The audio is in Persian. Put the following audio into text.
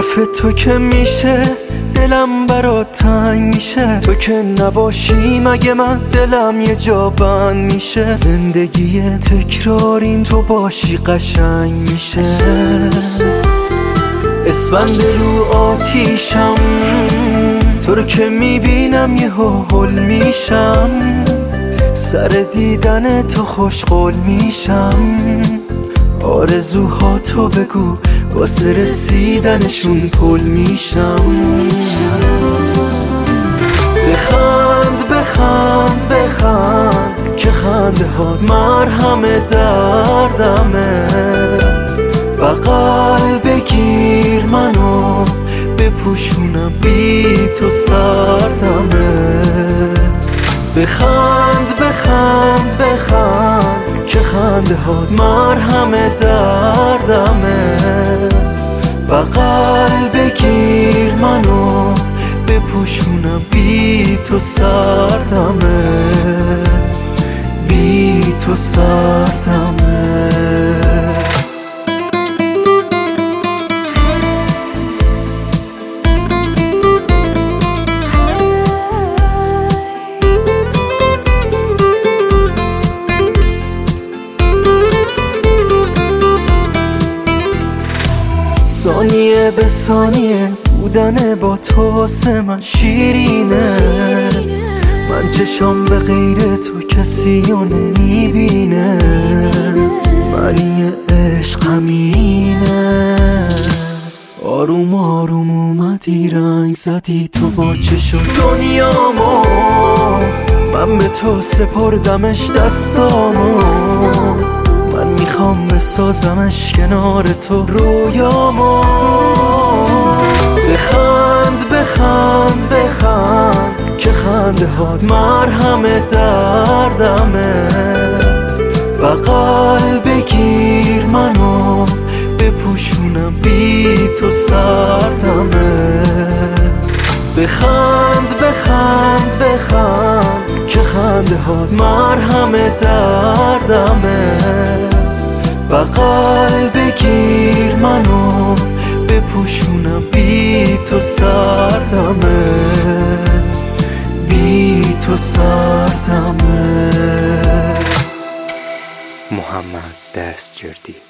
حرف تو که میشه دلم برات تنگ میشه. تو که نباشی مگه من دلم یه جا بند میشه. زندگی تکراریم تو باشی قشنگ میشه. اسفند رو آتیشم، تو رو که میبینم یه هول میشم. سر دیدن تو خوشقول میشم. آرزوها تو بگو واسه رسیدنشون پل میشم. بخند بخند بخند که خنده هات مرهم دردمه. بغل بگیر منو بپوشونم بی تو سردمه. بخند بخند بخند که خنده هات مرهم دردمه. بغل بگیر منو بپوشونم بی تو سردمه. بی تو سردمه. ثانیه به ثانیه بودن با تو واسه من شیرینه. من چشام به غیر تو کسی رو نمیبینه. معنی عشق همینه. آروم آروم اومدی رنگ زدی تو با چشم دنیامو. من به تو سپردمش دستامو. من میخوام بسازمش کنار تو رویامو. بخند بخند بخند که خنده هات مرهم دردمه. بغل بگیر منو بپوشونم بی تو سردمه. بخند بخند بخند که خنده هات مرهم دردمه. بغل بگیر منو بپوشونم بی تو سردمه. بی تو سردمه. محمد دستجردی.